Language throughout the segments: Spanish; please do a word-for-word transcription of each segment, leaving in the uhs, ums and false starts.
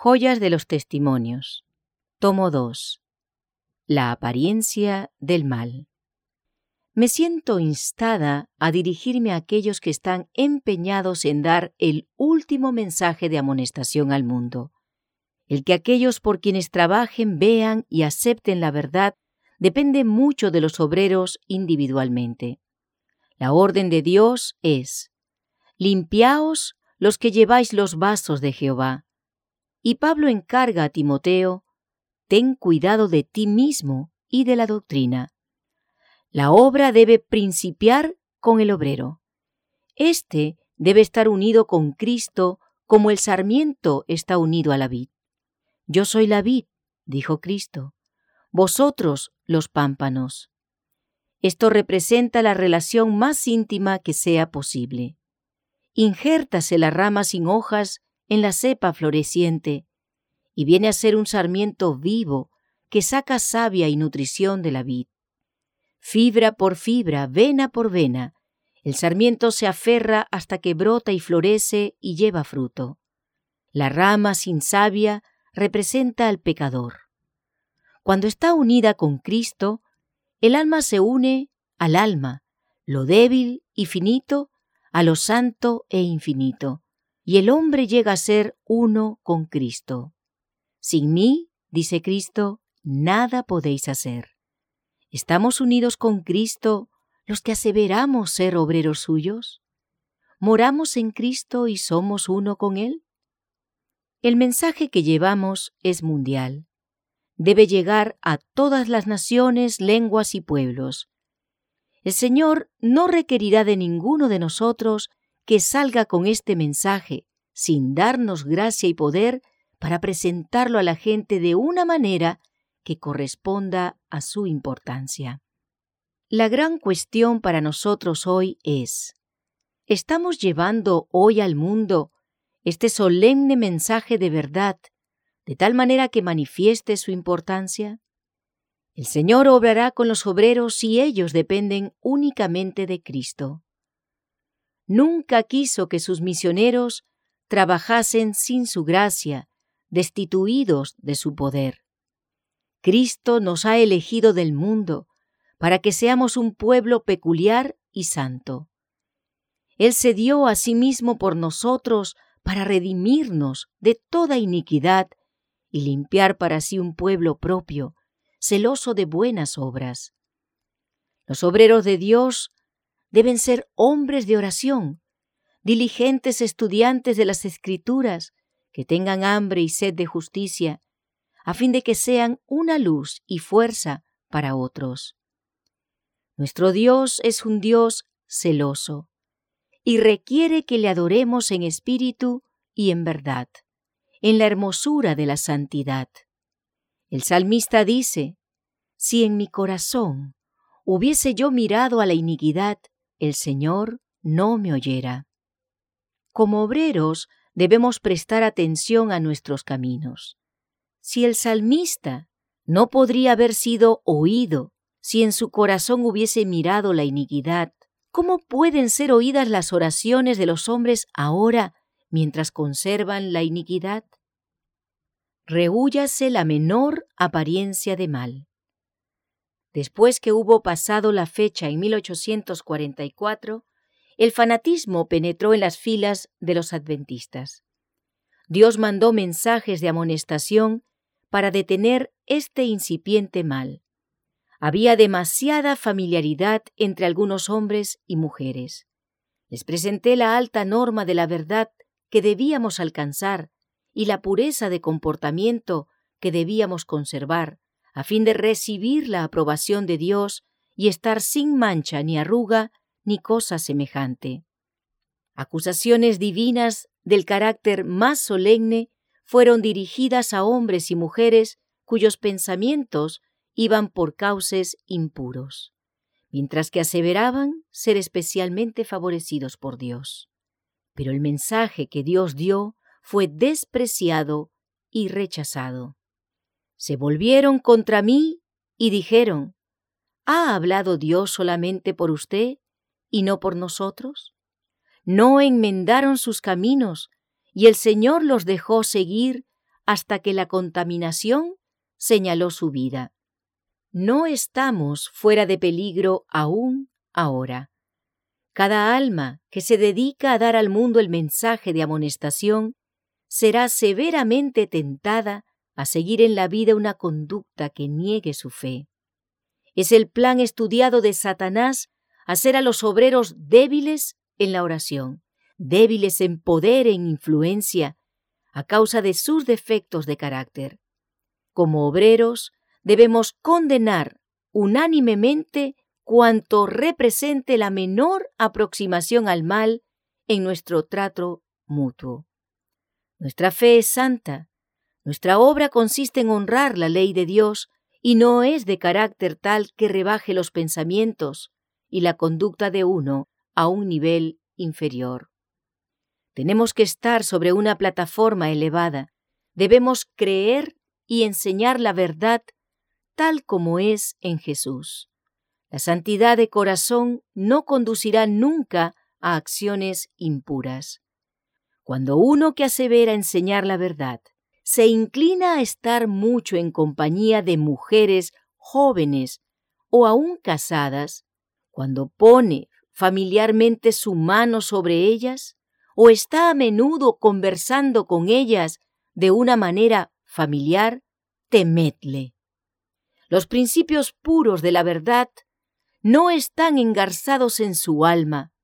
Joyas de los Testimonios. Tomo dos. La apariencia del mal. Me siento instada a dirigirme a aquellos que están empeñados en dar el último mensaje de amonestación al mundo. El que aquellos por quienes trabajen vean y acepten la verdad depende mucho de los obreros individualmente. La orden de Dios es: limpiaos los que lleváis los vasos de Jehová. Y Pablo encarga a Timoteo: ten cuidado de ti mismo y de la doctrina. La obra debe principiar con el obrero. Este debe estar unido con Cristo como el sarmiento está unido a la vid. Yo soy la vid, dijo Cristo, vosotros los pámpanos. Esto representa la relación más íntima que sea posible. Injértase la rama sin hojas en la cepa floreciente, y viene a ser un sarmiento vivo que saca savia y nutrición de la vid. Fibra por fibra, vena por vena, el sarmiento se aferra hasta que brota y florece y lleva fruto. La rama sin savia representa al pecador. Cuando está unida con Cristo, el alma se une al alma, lo débil y finito a lo santo e infinito, y el hombre llega a ser uno con Cristo. Sin mí, dice Cristo, nada podéis hacer. ¿Estamos unidos con Cristo los que aseveramos ser obreros suyos? ¿Moramos en Cristo y somos uno con Él? El mensaje que llevamos es mundial. Debe llegar a todas las naciones, lenguas y pueblos. El Señor no requerirá de ninguno de nosotros que salga con este mensaje sin darnos gracia y poder para presentarlo a la gente de una manera que corresponda a su importancia. La gran cuestión para nosotros hoy es: ¿estamos llevando hoy al mundo este solemne mensaje de verdad de tal manera que manifieste su importancia? El Señor obrará con los obreros si ellos dependen únicamente de Cristo. Nunca quiso que sus misioneros trabajasen sin su gracia, destituidos de su poder. Cristo nos ha elegido del mundo para que seamos un pueblo peculiar y santo. Él se dio a sí mismo por nosotros para redimirnos de toda iniquidad y limpiar para sí un pueblo propio, celoso de buenas obras. Los obreros de Dios deben ser hombres de oración, diligentes estudiantes de las Escrituras, que tengan hambre y sed de justicia, a fin de que sean una luz y fuerza para otros. Nuestro Dios es un Dios celoso y requiere que le adoremos en espíritu y en verdad, en la hermosura de la santidad. El salmista dice: si en mi corazón hubiese yo mirado a la iniquidad, el Señor no me oyera. Como obreros debemos prestar atención a nuestros caminos. Si el salmista no podría haber sido oído si en su corazón hubiese mirado la iniquidad, ¿cómo pueden ser oídas las oraciones de los hombres ahora mientras conservan la iniquidad? Rehúyase la menor apariencia de mal. Después que hubo pasado la fecha en mil ochocientos cuarenta y cuatro, el fanatismo penetró en las filas de los adventistas. Dios mandó mensajes de amonestación para detener este incipiente mal. Había demasiada familiaridad entre algunos hombres y mujeres. Les presenté la alta norma de la verdad que debíamos alcanzar y la pureza de comportamiento que debíamos conservar, a fin de recibir la aprobación de Dios y estar sin mancha ni arruga ni cosa semejante. Acusaciones divinas del carácter más solemne fueron dirigidas a hombres y mujeres cuyos pensamientos iban por cauces impuros, mientras que aseveraban ser especialmente favorecidos por Dios. Pero el mensaje que Dios dio fue despreciado y rechazado. Se volvieron contra mí y dijeron: ¿ha hablado Dios solamente por usted y no por nosotros? No enmendaron sus caminos y el Señor los dejó seguir hasta que la contaminación señaló su vida. No estamos fuera de peligro aún ahora. Cada alma que se dedica a dar al mundo el mensaje de amonestación será severamente tentada a seguir en la vida una conducta que niegue su fe. Es el plan estudiado de Satanás hacer a los obreros débiles en la oración, débiles en poder e en influencia, a causa de sus defectos de carácter. Como obreros, debemos condenar unánimemente cuanto represente la menor aproximación al mal en nuestro trato mutuo. Nuestra fe es santa. Nuestra obra consiste en honrar la ley de Dios y no es de carácter tal que rebaje los pensamientos y la conducta de uno a un nivel inferior. Tenemos que estar sobre una plataforma elevada. Debemos creer y enseñar la verdad tal como es en Jesús. La santidad de corazón no conducirá nunca a acciones impuras. Cuando uno que asevera enseñar la verdad se inclina a estar mucho en compañía de mujeres jóvenes o aún casadas, cuando pone familiarmente su mano sobre ellas o está a menudo conversando con ellas de una manera familiar, temedle. Los principios puros de la verdad no están engarzados en su alma.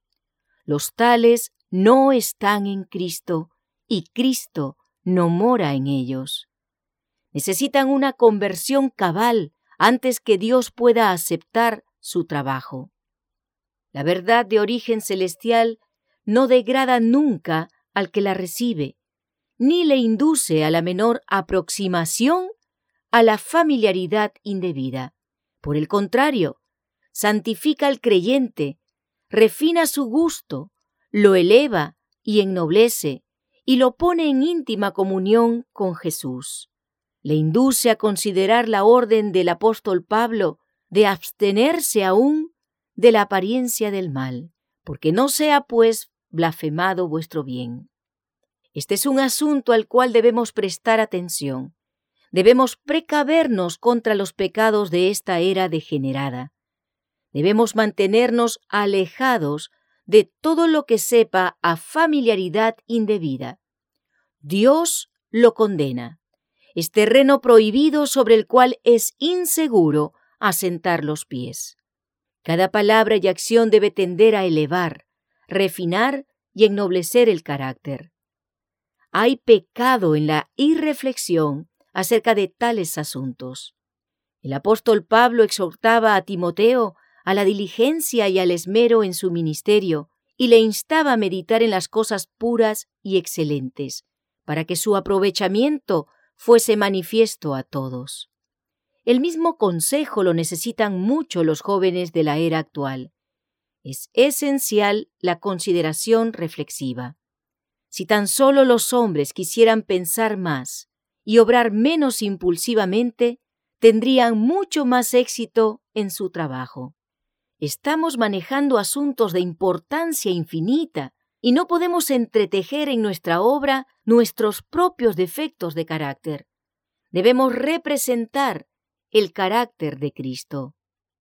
Los tales no están en Cristo y Cristo no mora en ellos. Necesitan una conversión cabal antes que Dios pueda aceptar su trabajo. La verdad de origen celestial no degrada nunca al que la recibe, ni le induce a la menor aproximación a la familiaridad indebida. Por el contrario, santifica al creyente, refina su gusto, lo eleva y ennoblece, y lo pone en íntima comunión con Jesús. Le induce a considerar la orden del apóstol Pablo de abstenerse aún de la apariencia del mal, porque no sea, pues, blasfemado vuestro bien. Este es un asunto al cual debemos prestar atención. Debemos precavernos contra los pecados de esta era degenerada. Debemos mantenernos alejados de todo lo que sepa a familiaridad indebida. Dios lo condena. Es terreno prohibido sobre el cual es inseguro asentar los pies. Cada palabra y acción debe tender a elevar, refinar y ennoblecer el carácter. Hay pecado en la irreflexión acerca de tales asuntos. El apóstol Pablo exhortaba a Timoteo a la diligencia y al esmero en su ministerio y le instaba a meditar en las cosas puras y excelentes, para que su aprovechamiento fuese manifiesto a todos. El mismo consejo lo necesitan mucho los jóvenes de la era actual. Es esencial la consideración reflexiva. Si tan solo los hombres quisieran pensar más y obrar menos impulsivamente, tendrían mucho más éxito en su trabajo. Estamos manejando asuntos de importancia infinita y no podemos entretejer en nuestra obra nuestros propios defectos de carácter. Debemos representar el carácter de Cristo.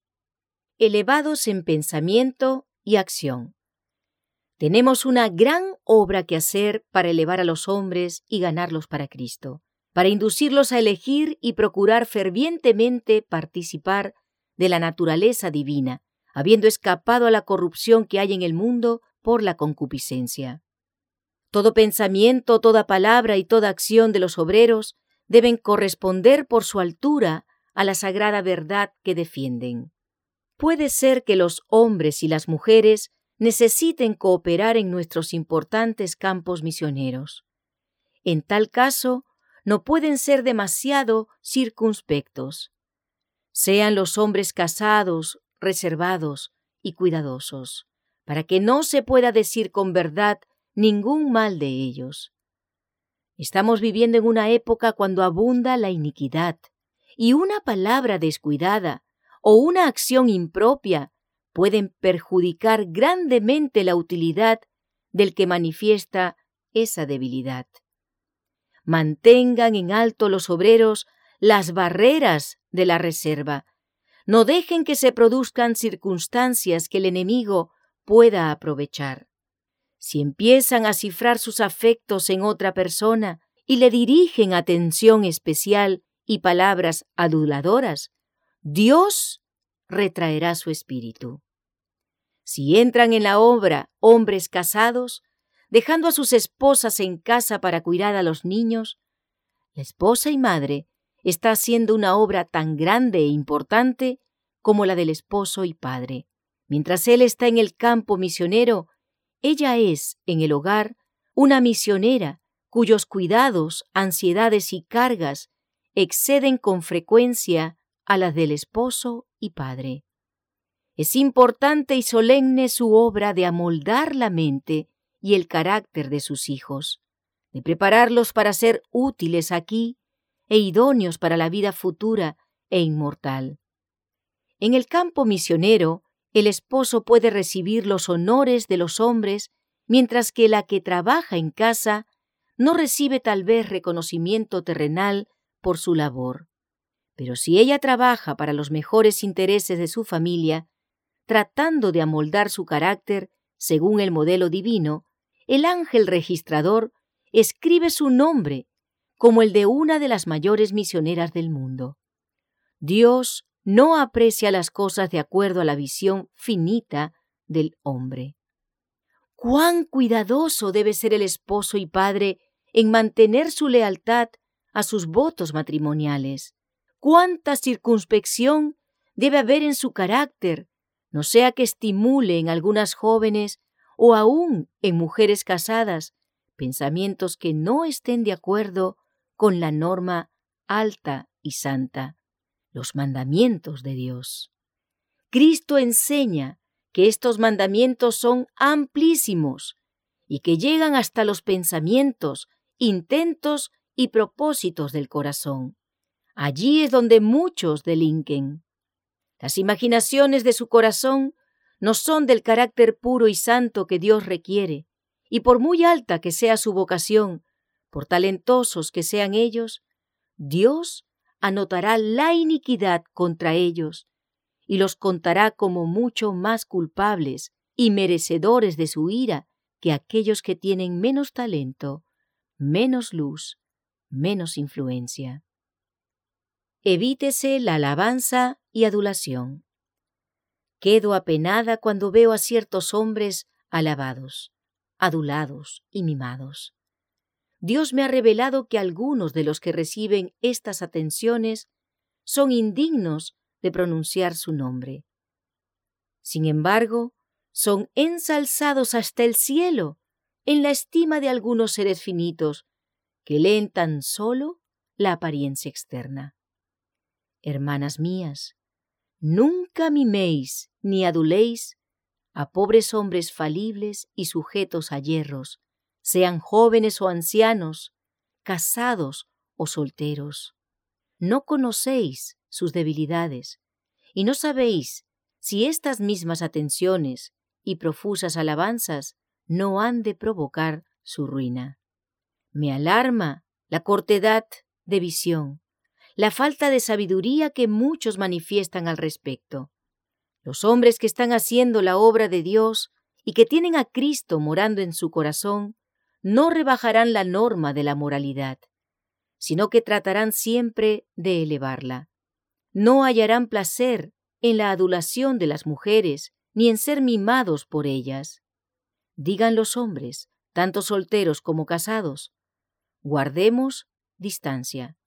Elevados en pensamiento y acción. Tenemos una gran obra que hacer para elevar a los hombres y ganarlos para Cristo, para inducirlos a elegir y procurar fervientemente participar de la naturaleza divina, habiendo escapado a la corrupción que hay en el mundo por la concupiscencia. Todo pensamiento, toda palabra y toda acción de los obreros deben corresponder por su altura a la sagrada verdad que defienden. Puede ser que los hombres y las mujeres necesiten cooperar en nuestros importantes campos misioneros. En tal caso, no pueden ser demasiado circunspectos. Sean los hombres casados, reservados y cuidadosos, para que no se pueda decir con verdad ningún mal de ellos. Estamos viviendo en una época cuando abunda la iniquidad, y una palabra descuidada o una acción impropia pueden perjudicar grandemente la utilidad del que manifiesta esa debilidad. Mantengan en alto los obreros las barreras de la reserva. No dejen que se produzcan circunstancias que el enemigo pueda aprovechar. Si empiezan a cifrar sus afectos en otra persona y le dirigen atención especial y palabras aduladoras, Dios retraerá su espíritu. Si entran en la obra hombres casados, dejando a sus esposas en casa para cuidar a los niños, la esposa y madre está haciendo una obra tan grande e importante como la del esposo y padre. Mientras él está en el campo misionero, ella es, en el hogar, una misionera cuyos cuidados, ansiedades y cargas exceden con frecuencia a las del esposo y padre. Es importante y solemne su obra de amoldar la mente y el carácter de sus hijos, de prepararlos para ser útiles aquí e idóneos para la vida futura e inmortal. En el campo misionero, el esposo puede recibir los honores de los hombres, mientras que la que trabaja en casa no recibe tal vez reconocimiento terrenal por su labor. Pero si ella trabaja para los mejores intereses de su familia, tratando de amoldar su carácter según el modelo divino, el ángel registrador escribe su nombre como el de una de las mayores misioneras del mundo. Dios no aprecia las cosas de acuerdo a la visión finita del hombre. ¡Cuán cuidadoso debe ser el esposo y padre en mantener su lealtad a sus votos matrimoniales! ¡Cuánta circunspección debe haber en su carácter, no sea que estimule en algunas jóvenes o aún en mujeres casadas pensamientos que no estén de acuerdo con la norma alta y santa, los mandamientos de Dios? Cristo enseña que estos mandamientos son amplísimos y que llegan hasta los pensamientos, intentos y propósitos del corazón. Allí es donde muchos delinquen. Las imaginaciones de su corazón no son del carácter puro y santo que Dios requiere, y por muy alta que sea su vocación, por talentosos que sean ellos, Dios anotará la iniquidad contra ellos y los contará como mucho más culpables y merecedores de su ira que aquellos que tienen menos talento, menos luz, menos influencia. Evítese la alabanza y adulación. Quedo apenada cuando veo a ciertos hombres alabados, adulados y mimados. Dios me ha revelado que algunos de los que reciben estas atenciones son indignos de pronunciar su nombre. Sin embargo, son ensalzados hasta el cielo en la estima de algunos seres finitos que leen tan solo la apariencia externa. Hermanas mías, nunca miméis ni aduléis a pobres hombres falibles y sujetos a yerros, sean jóvenes o ancianos, casados o solteros. No conocéis sus debilidades y no sabéis si estas mismas atenciones y profusas alabanzas no han de provocar su ruina. Me alarma la cortedad de visión, la falta de sabiduría que muchos manifiestan al respecto. Los hombres que están haciendo la obra de Dios y que tienen a Cristo morando en su corazón no rebajarán la norma de la moralidad, sino que tratarán siempre de elevarla. No hallarán placer en la adulación de las mujeres ni en ser mimados por ellas. Digan los hombres, tanto solteros como casados, guardemos distancia.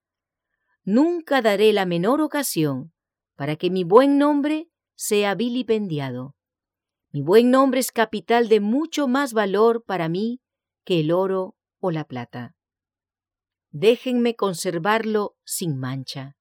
Nunca daré la menor ocasión para que mi buen nombre sea vilipendiado. Mi buen nombre es capital de mucho más valor para mí que el oro o la plata. Déjenme conservarlo sin mancha.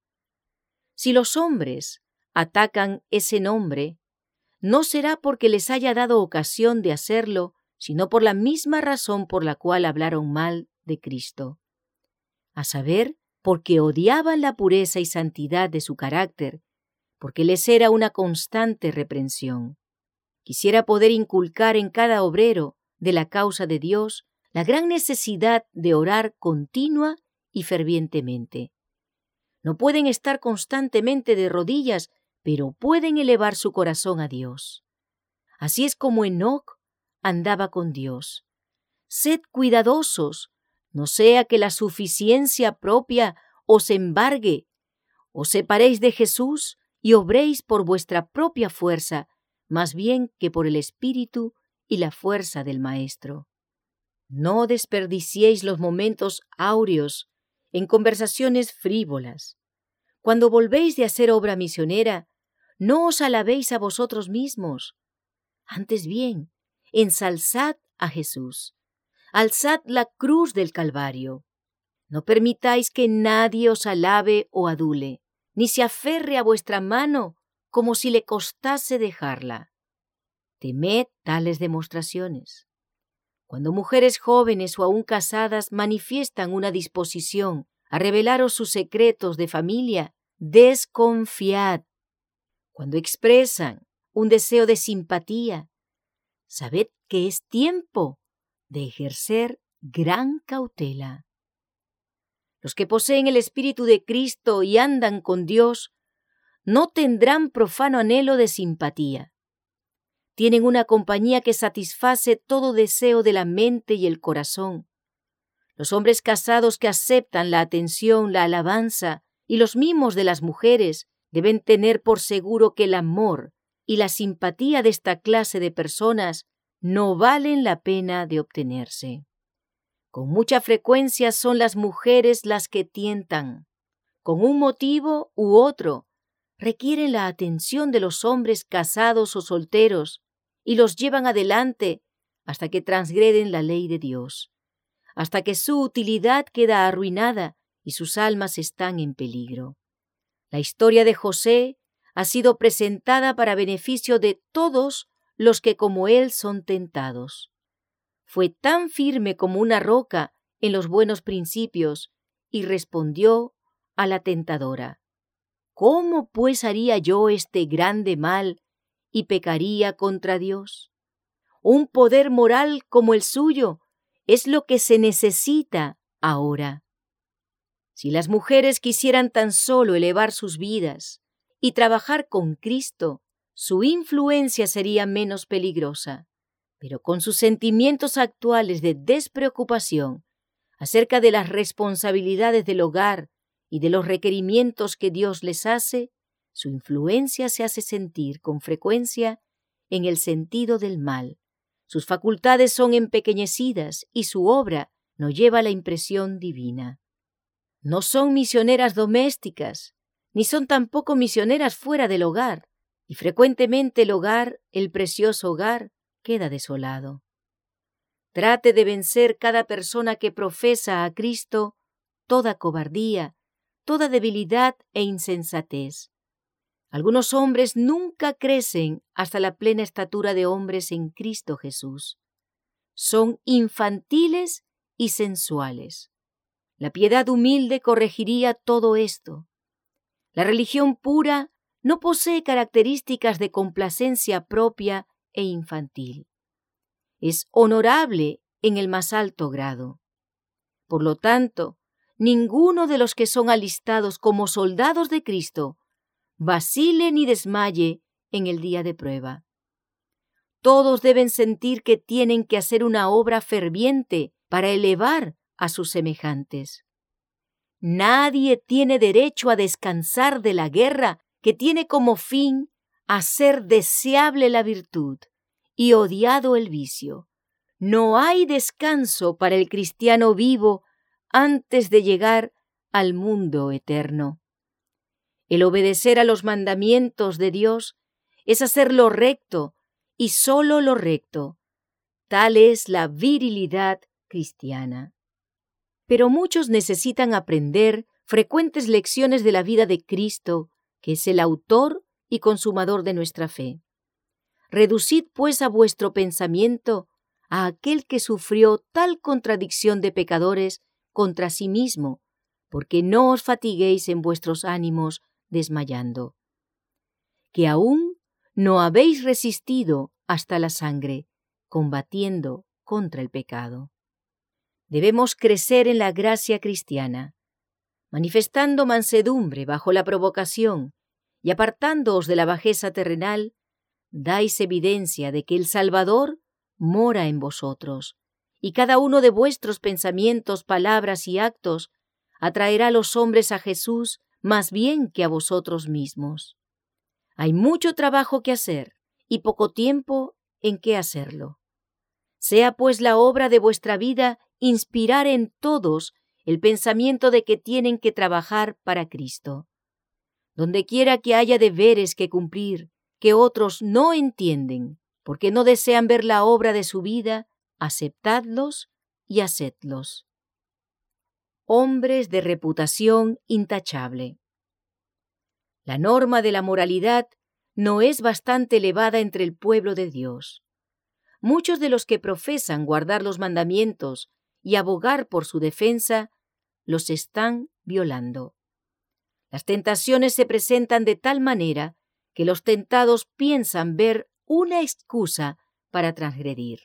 Si los hombres atacan ese nombre, no será porque les haya dado ocasión de hacerlo, sino por la misma razón por la cual hablaron mal de Cristo, a saber, porque odiaban la pureza y santidad de su carácter, porque les era una constante reprensión. Quisiera poder inculcar en cada obrero de la causa de Dios la gran necesidad de orar continua y fervientemente. No pueden estar constantemente de rodillas, pero pueden elevar su corazón a Dios. Así es como Enoc andaba con Dios. Sed cuidadosos, no sea que la suficiencia propia os embargue. Os separéis de Jesús y obréis por vuestra propia fuerza, más bien que por el Espíritu y la fuerza del Maestro. No desperdiciéis los momentos áureos en conversaciones frívolas. Cuando volvéis de hacer obra misionera, no os alabéis a vosotros mismos. Antes bien, ensalzad a Jesús. Alzad la cruz del Calvario. No permitáis que nadie os alabe o adule, ni se aferre a vuestra mano como si le costase dejarla. Temed tales demostraciones. Cuando mujeres jóvenes o aún casadas manifiestan una disposición a revelaros sus secretos de familia, desconfiad. Cuando expresan un deseo de simpatía, sabed que es tiempo de ejercer gran cautela. Los que poseen el Espíritu de Cristo y andan con Dios no tendrán profano anhelo de simpatía. Tienen una compañía que satisface todo deseo de la mente y el corazón. Los hombres casados que aceptan la atención, la alabanza y los mimos de las mujeres deben tener por seguro que el amor y la simpatía de esta clase de personas no valen la pena de obtenerse. Con mucha frecuencia son las mujeres las que tientan. Con un motivo u otro, requieren la atención de los hombres casados o solteros y los llevan adelante hasta que transgreden la ley de Dios, hasta que su utilidad queda arruinada y sus almas están en peligro. La historia de José ha sido presentada para beneficio de todos los que como él son tentados. Fue tan firme como una roca en los buenos principios y respondió a la tentadora: ¿Cómo pues haría yo este grande mal y pecaría contra Dios? Un poder moral como el suyo es lo que se necesita ahora. Si las mujeres quisieran tan solo elevar sus vidas y trabajar con Cristo, su influencia sería menos peligrosa. Pero con sus sentimientos actuales de despreocupación acerca de las responsabilidades del hogar y de los requerimientos que Dios les hace, su influencia se hace sentir con frecuencia en el sentido del mal. Sus facultades son empequeñecidas y su obra no lleva la impresión divina. No son misioneras domésticas, ni son tampoco misioneras fuera del hogar, y frecuentemente el hogar, el precioso hogar, queda desolado. Trate de vencer cada persona que profesa a Cristo toda cobardía, toda debilidad e insensatez. Algunos hombres nunca crecen hasta la plena estatura de hombres en Cristo Jesús. Son infantiles y sensuales. La piedad humilde corregiría todo esto. La religión pura no posee características de complacencia propia e infantil. Es honorable en el más alto grado. Por lo tanto, ninguno de los que son alistados como soldados de Cristo vacile ni desmaye en el día de prueba. Todos deben sentir que tienen que hacer una obra ferviente para elevar a sus semejantes. Nadie tiene derecho a descansar de la guerra que tiene como fin hacer deseable la virtud y odiado el vicio. No hay descanso para el cristiano vivo antes de llegar al mundo eterno. El obedecer a los mandamientos de Dios es hacer lo recto y solo lo recto. Tal es la virilidad cristiana. Pero muchos necesitan aprender frecuentes lecciones de la vida de Cristo, que es el autor y consumador de nuestra fe. Reducid pues a vuestro pensamiento a aquel que sufrió tal contradicción de pecadores contra sí mismo, porque no os fatiguéis en vuestros ánimos desmayando. Que aún no habéis resistido hasta la sangre, combatiendo contra el pecado. Debemos crecer en la gracia cristiana, manifestando mansedumbre bajo la provocación y apartándoos de la bajeza terrenal, dais evidencia de que el Salvador mora en vosotros, y cada uno de vuestros pensamientos, palabras y actos atraerá a los hombres a Jesús más bien que a vosotros mismos. Hay mucho trabajo que hacer y poco tiempo en que hacerlo. Sea pues la obra de vuestra vida inspirar en todos el pensamiento de que tienen que trabajar para Cristo. Donde quiera que haya deberes que cumplir, que otros no entienden, porque no desean ver la obra de su vida, aceptadlos y hacedlos. Hombres de reputación intachable. La norma de la moralidad no es bastante elevada entre el pueblo de Dios. Muchos de los que profesan guardar los mandamientos y abogar por su defensa, los están violando. Las tentaciones se presentan de tal manera que los tentados piensan ver una excusa para transgredir.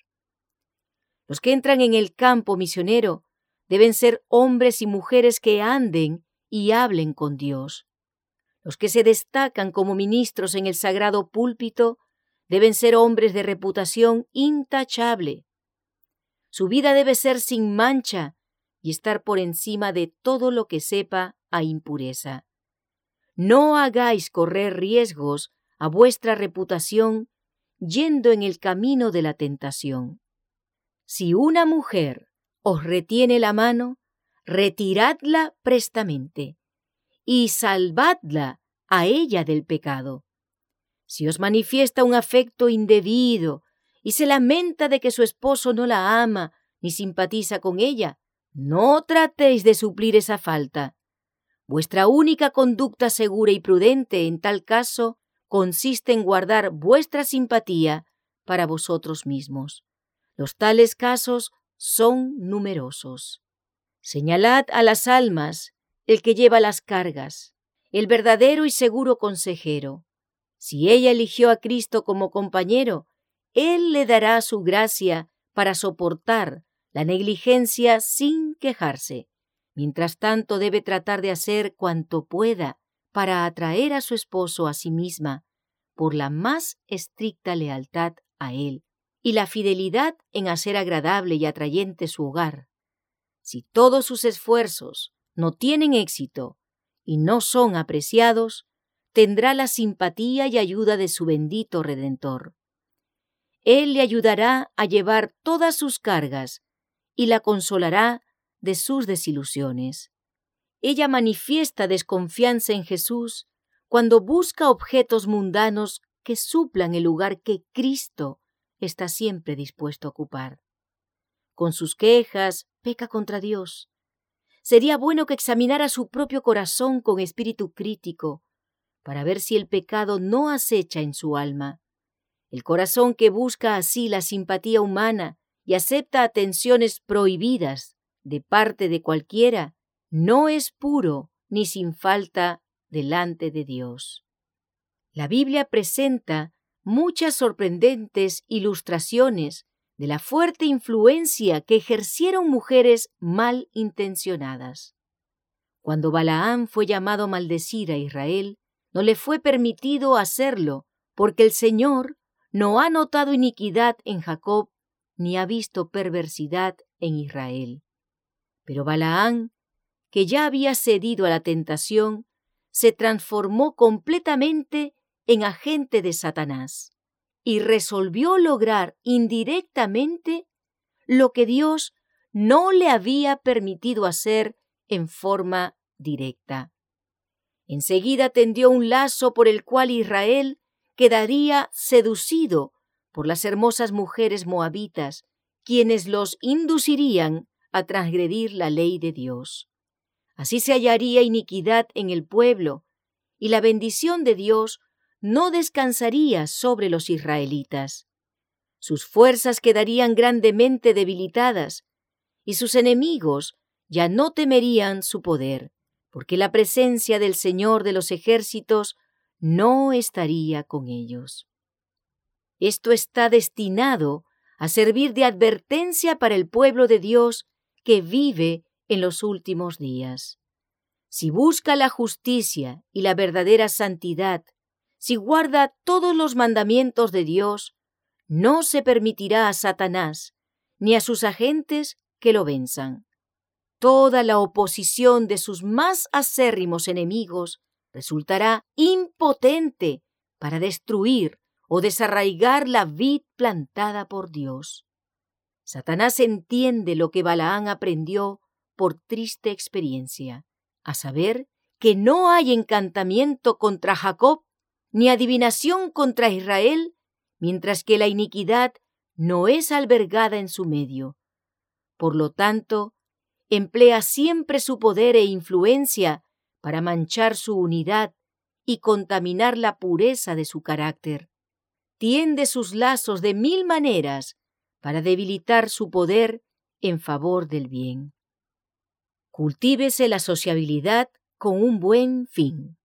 Los que entran en el campo misionero deben ser hombres y mujeres que anden y hablen con Dios. Los que se destacan como ministros en el sagrado púlpito deben ser hombres de reputación intachable. Su vida debe ser sin mancha y estar por encima de todo lo que sepa a impureza. No hagáis correr riesgos a vuestra reputación yendo en el camino de la tentación. Si una mujer os retiene la mano, retiradla prestamente y salvadla a ella del pecado. Si os manifiesta un afecto indebido y se lamenta de que su esposo no la ama ni simpatiza con ella, no tratéis de suplir esa falta. Vuestra única conducta segura y prudente en tal caso consiste en guardar vuestra simpatía para vosotros mismos. Los tales casos son numerosos. Señalad a las almas el que lleva las cargas, el verdadero y seguro consejero. Si ella eligió a Cristo como compañero, Él le dará su gracia para soportar la negligencia sin quejarse. Mientras tanto, debe tratar de hacer cuanto pueda para atraer a su esposo a sí misma por la más estricta lealtad a él y la fidelidad en hacer agradable y atrayente su hogar. Si todos sus esfuerzos no tienen éxito y no son apreciados, tendrá la simpatía y ayuda de su bendito Redentor. Él le ayudará a llevar todas sus cargas y la consolará de sus desilusiones. Ella manifiesta desconfianza en Jesús cuando busca objetos mundanos que suplan el lugar que Cristo está siempre dispuesto a ocupar. Con sus quejas, peca contra Dios. Sería bueno que examinara su propio corazón con espíritu crítico para ver si el pecado no acecha en su alma. El corazón que busca así la simpatía humana y acepta atenciones prohibidas de parte de cualquiera, no es puro ni sin falta delante de Dios. La Biblia presenta muchas sorprendentes ilustraciones de la fuerte influencia que ejercieron mujeres mal intencionadas. Cuando Balaam fue llamado a maldecir a Israel, no le fue permitido hacerlo, porque el Señor no ha notado iniquidad en Jacob, ni ha visto perversidad en Israel. Pero Balaam, que ya había cedido a la tentación, se transformó completamente en agente de Satanás y resolvió lograr indirectamente lo que Dios no le había permitido hacer en forma directa. Enseguida tendió un lazo por el cual Israel quedaría seducido por las hermosas mujeres moabitas, quienes los inducirían a transgredir la ley de Dios. Así se hallaría iniquidad en el pueblo, y la bendición de Dios no descansaría sobre los israelitas. Sus fuerzas quedarían grandemente debilitadas, y sus enemigos ya no temerían su poder, porque la presencia del Señor de los ejércitos no estaría con ellos. Esto está destinado a servir de advertencia para el pueblo de Dios que vive en los últimos días. Si busca la justicia y la verdadera santidad, si guarda todos los mandamientos de Dios, no se permitirá a Satanás ni a sus agentes que lo venzan. Toda la oposición de sus más acérrimos enemigos resultará impotente para destruir o desarraigar la vid plantada por Dios. Satanás entiende lo que Balaán aprendió por triste experiencia, a saber que no hay encantamiento contra Jacob ni adivinación contra Israel, mientras que la iniquidad no es albergada en su medio. Por lo tanto, emplea siempre su poder e influencia para manchar su unidad y contaminar la pureza de su carácter. Tiende sus lazos de mil maneras para debilitar su poder en favor del bien. Cultívese la sociabilidad con un buen fin.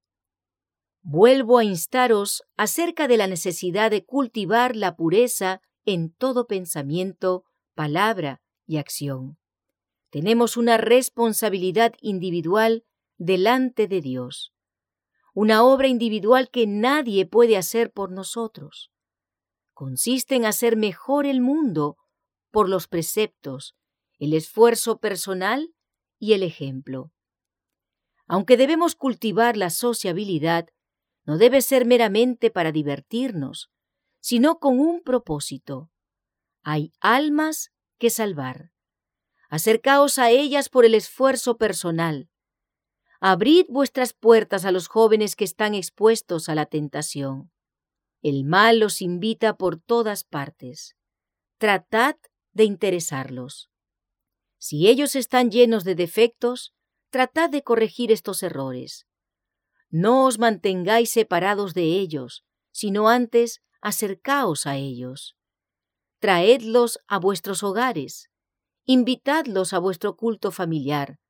Vuelvo a instaros acerca de la necesidad de cultivar la pureza en todo pensamiento, palabra y acción. Tenemos una responsabilidad individual delante de Dios, una obra individual que nadie puede hacer por nosotros. Consiste en hacer mejor el mundo por los preceptos, el esfuerzo personal y el ejemplo. Aunque debemos cultivar la sociabilidad, no debe ser meramente para divertirnos, sino con un propósito. Hay almas que salvar. Acercaos a ellas por el esfuerzo personal. Abrid vuestras puertas a los jóvenes que están expuestos a la tentación. El mal los invita por todas partes. Tratad de interesarlos. Si ellos están llenos de defectos, tratad de corregir estos errores. No os mantengáis separados de ellos, sino antes acercaos a ellos. Traedlos a vuestros hogares. Invitadlos a vuestro culto familiar.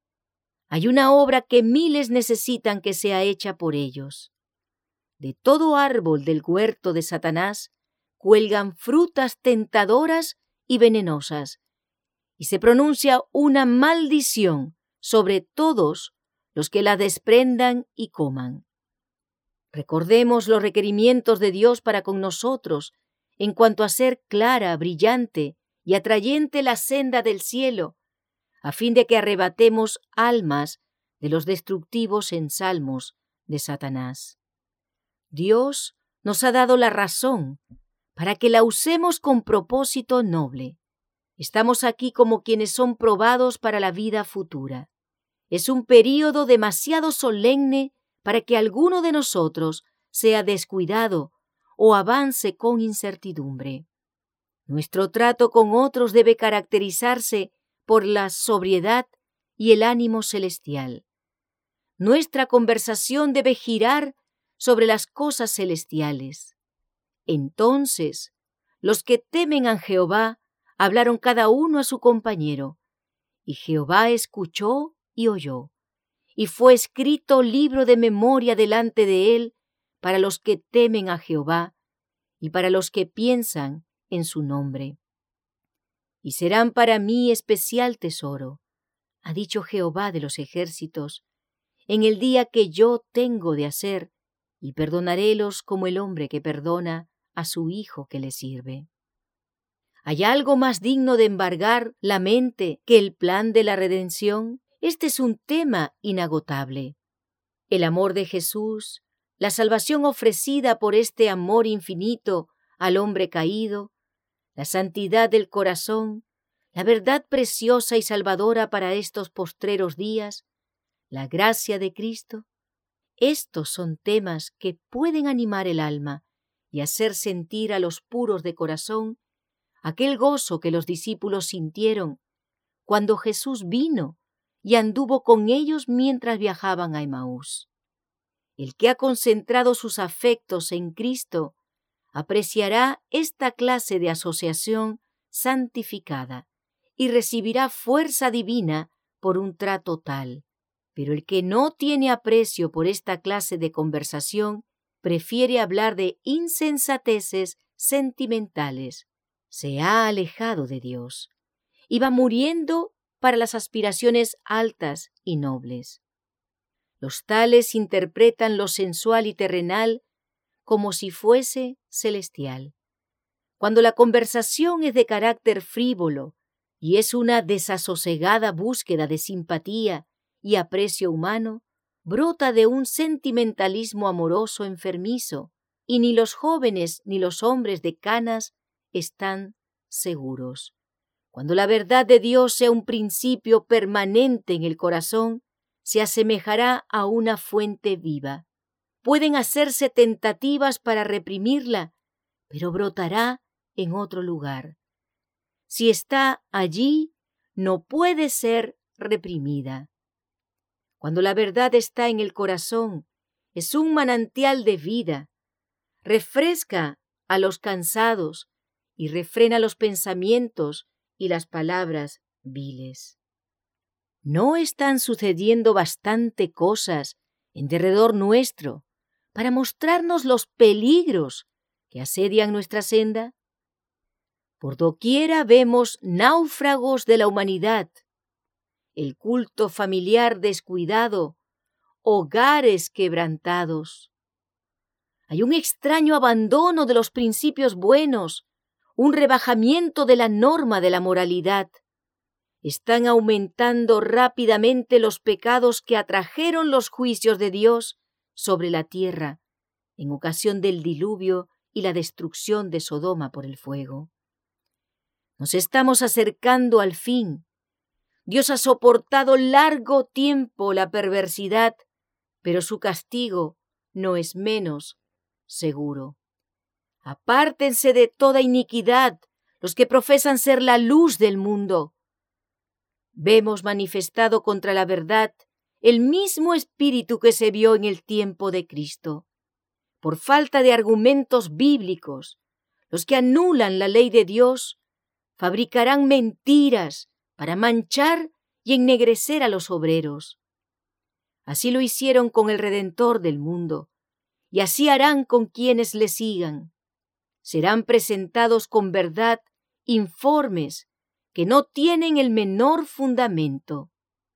Hay una obra que miles necesitan que sea hecha por ellos. De todo árbol del huerto de Satanás cuelgan frutas tentadoras y venenosas, y se pronuncia una maldición sobre todos los que la desprendan y coman. Recordemos los requerimientos de Dios para con nosotros en cuanto a ser clara, brillante y atrayente la senda del cielo, a fin de que arrebatemos almas de los destructivos ensalmos de Satanás. Dios nos ha dado la razón para que la usemos con propósito noble. Estamos aquí como quienes son probados para la vida futura. Es un período demasiado solemne para que alguno de nosotros sea descuidado o avance con incertidumbre. Nuestro trato con otros debe caracterizarse por la sobriedad y el ánimo celestial. Nuestra conversación debe girar sobre las cosas celestiales. Entonces, los que temen a Jehová hablaron cada uno a su compañero, y Jehová escuchó y oyó, y fue escrito libro de memoria delante de él para los que temen a Jehová y para los que piensan en su nombre. Y serán para mí especial tesoro, ha dicho Jehová de los ejércitos, en el día que yo tengo de hacer, y perdonarélos como el hombre que perdona a su hijo que le sirve. ¿Hay algo más digno de embargar la mente que el plan de la redención? Este es un tema inagotable. El amor de Jesús, la salvación ofrecida por este amor infinito al hombre caído, la santidad del corazón, la verdad preciosa y salvadora para estos postreros días, la gracia de Cristo. Estos son temas que pueden animar el alma y hacer sentir a los puros de corazón aquel gozo que los discípulos sintieron cuando Jesús vino y anduvo con ellos mientras viajaban a Emaús. El que ha concentrado sus afectos en Cristo apreciará esta clase de asociación santificada y recibirá fuerza divina por un trato tal. Pero el que no tiene aprecio por esta clase de conversación prefiere hablar de insensateces sentimentales. Se ha alejado de Dios y va muriendo para las aspiraciones altas y nobles. Los tales interpretan lo sensual y terrenal como si fuese celestial. Cuando la conversación es de carácter frívolo y es una desasosegada búsqueda de simpatía y aprecio humano, brota de un sentimentalismo amoroso enfermizo, y ni los jóvenes ni los hombres de canas están seguros. Cuando la verdad de Dios sea un principio permanente en el corazón, se asemejará a una fuente viva. Pueden hacerse tentativas para reprimirla, pero brotará en otro lugar. Si está allí, no puede ser reprimida. Cuando la verdad está en el corazón, es un manantial de vida, refresca a los cansados y refrena los pensamientos y las palabras viles. ¿No están sucediendo bastante cosas en derredor nuestro para mostrarnos los peligros que asedian nuestra senda? Por doquiera vemos náufragos de la humanidad, el culto familiar descuidado, hogares quebrantados. Hay un extraño abandono de los principios buenos, un rebajamiento de la norma de la moralidad. Están aumentando rápidamente los pecados que atrajeron los juicios de Dios sobre la tierra en ocasión del diluvio y la destrucción de Sodoma por el fuego. Nos estamos acercando al fin. Dios ha soportado largo tiempo la perversidad, pero su castigo no es menos seguro. Apártense de toda iniquidad los que profesan ser la luz del mundo. Vemos manifestado contra la verdad el mismo espíritu que se vio en el tiempo de Cristo. Por falta de argumentos bíblicos, los que anulan la ley de Dios fabricarán mentiras para manchar y ennegrecer a los obreros. Así lo hicieron con el Redentor del mundo, y así harán con quienes le sigan. Serán presentados con verdad informes que no tienen el menor fundamento.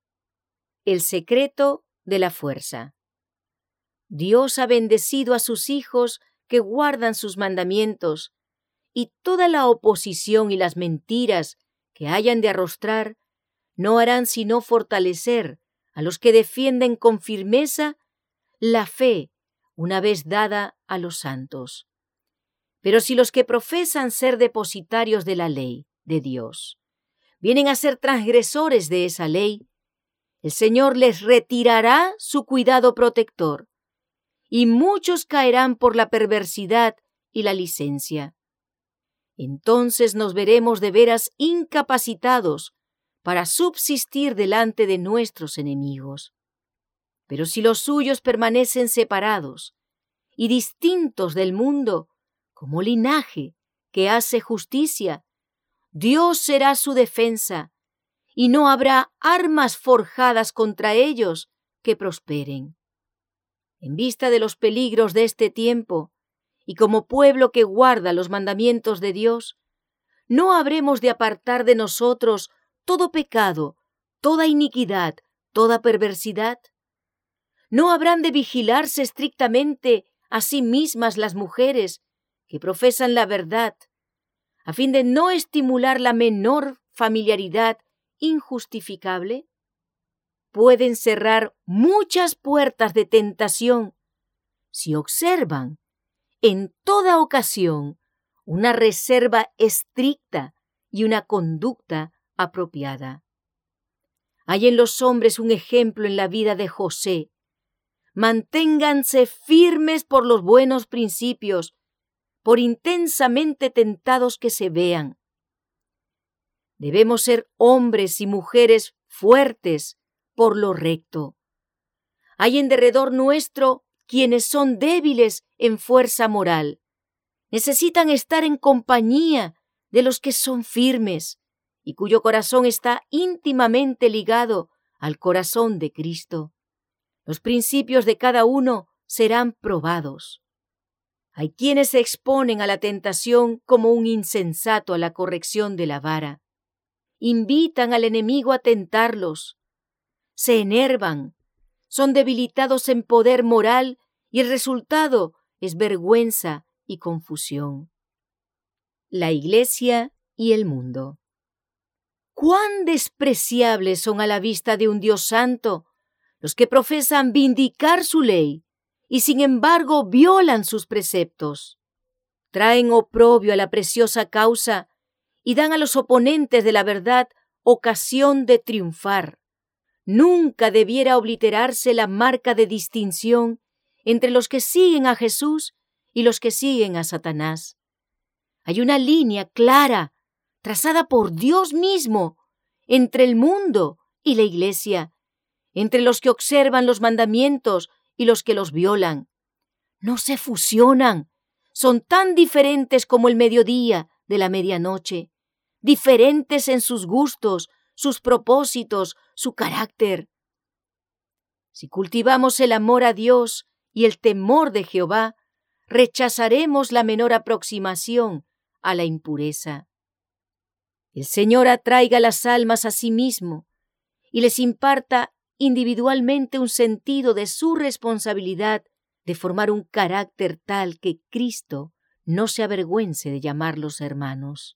El secreto de la fuerza. Dios ha bendecido a sus hijos que guardan sus mandamientos, y toda la oposición y las mentiras que hayan de arrostrar no harán sino fortalecer a los que defienden con firmeza la fe una vez dada a los santos. Pero si los que profesan ser depositarios de la ley de Dios vienen a ser transgresores de esa ley, el Señor les retirará su cuidado protector, y muchos caerán por la perversidad y la licencia. Entonces nos veremos de veras incapacitados para subsistir delante de nuestros enemigos. Pero si los suyos permanecen separados y distintos del mundo, como linaje que hace justicia, Dios será su defensa, y no habrá armas forjadas contra ellos que prosperen. En vista de los peligros de este tiempo, y como pueblo que guarda los mandamientos de Dios, ¿no habremos de apartar de nosotros todo pecado, toda iniquidad, toda perversidad? ¿No habrán de vigilarse estrictamente a sí mismas las mujeres que profesan la verdad, a fin de no estimular la menor familiaridad injustificable? Pueden cerrar muchas puertas de tentación si observan en toda ocasión una reserva estricta y una conducta apropiada. Hay en los hombres un ejemplo en la vida de José. Manténganse firmes por los buenos principios, por intensamente tentados que se vean. Debemos ser hombres y mujeres fuertes por lo recto. Hay en derredor nuestro quienes son débiles en fuerza moral. Necesitan estar en compañía de los que son firmes y cuyo corazón está íntimamente ligado al corazón de Cristo. Los principios de cada uno serán probados. Hay quienes se exponen a la tentación como un insensato a la corrección de la vara. Invitan al enemigo a tentarlos. Se enervan, son debilitados en poder moral y el resultado es vergüenza y confusión. La Iglesia y el mundo. ¡Cuán despreciables son a la vista de un Dios santo los que profesan vindicar su ley y sin embargo violan sus preceptos! Traen oprobio a la preciosa causa y dan a los oponentes de la verdad ocasión de triunfar. Nunca debiera obliterarse la marca de distinción entre los que siguen a Jesús y los que siguen a Satanás. Hay una línea clara, trazada por Dios mismo, entre el mundo y la Iglesia, entre los que observan los mandamientos y los que los violan. No se fusionan, son tan diferentes como el mediodía de la medianoche, diferentes en sus gustos, sus propósitos, su carácter. Si cultivamos el amor a Dios y el temor de Jehová, rechazaremos la menor aproximación a la impureza. El Señor atraiga las almas a sí mismo y les imparta individualmente un sentido de su responsabilidad de formar un carácter tal que Cristo no se avergüence de llamarlos hermanos.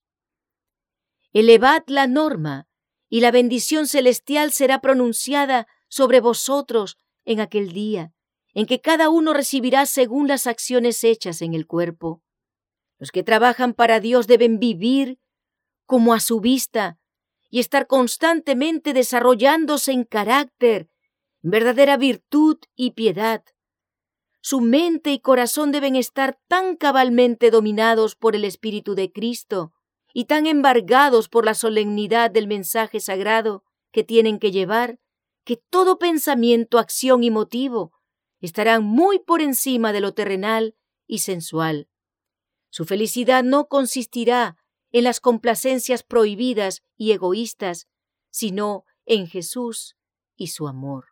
Elevad la norma y la bendición celestial será pronunciada sobre vosotros en aquel día, en que cada uno recibirá según las acciones hechas en el cuerpo. Los que trabajan para Dios deben vivir como a su vista y estar constantemente desarrollándose en carácter, en verdadera virtud y piedad. Su mente y corazón deben estar tan cabalmente dominados por el Espíritu de Cristo y tan embargados por la solemnidad del mensaje sagrado que tienen que llevar, que todo pensamiento, acción y motivo estarán muy por encima de lo terrenal y sensual. Su felicidad no consistirá en las complacencias prohibidas y egoístas, sino en Jesús y su amor.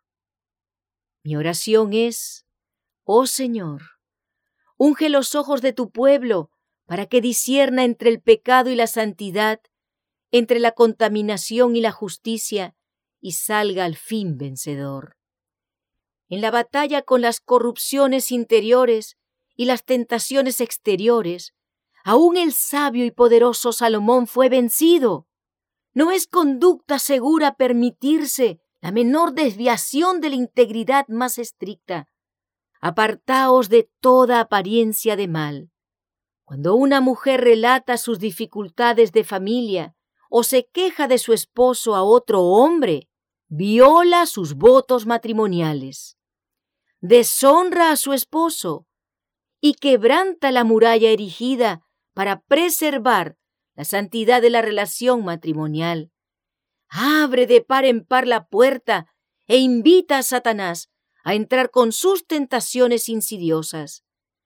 Mi oración es: oh Señor, unge los ojos de tu pueblo para que discierna entre el pecado y la santidad, entre la contaminación y la justicia, y salga al fin vencedor. En la batalla con las corrupciones interiores y las tentaciones exteriores, aún el sabio y poderoso Salomón fue vencido. No es conducta segura permitirse la menor desviación de la integridad más estricta. Apartaos de toda apariencia de mal. Cuando una mujer relata sus dificultades de familia o se queja de su esposo a otro hombre, viola sus votos matrimoniales, deshonra a su esposo y quebranta la muralla erigida para preservar la santidad de la relación matrimonial. Abre de par en par la puerta e invita a Satanás a entrar con sus tentaciones insidiosas.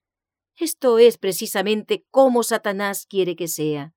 Esto es precisamente como Satanás quiere que sea.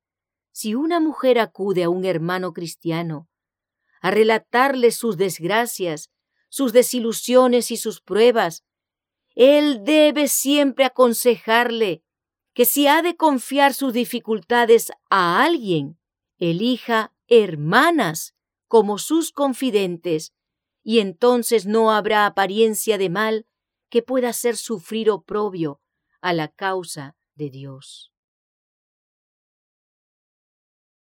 Si una mujer acude a un hermano cristiano a relatarle sus desgracias, sus desilusiones y sus pruebas, él debe siempre aconsejarle que si ha de confiar sus dificultades a alguien, elija hermanas como sus confidentes, y entonces no habrá apariencia de mal que pueda hacer sufrir oprobio a la causa de Dios.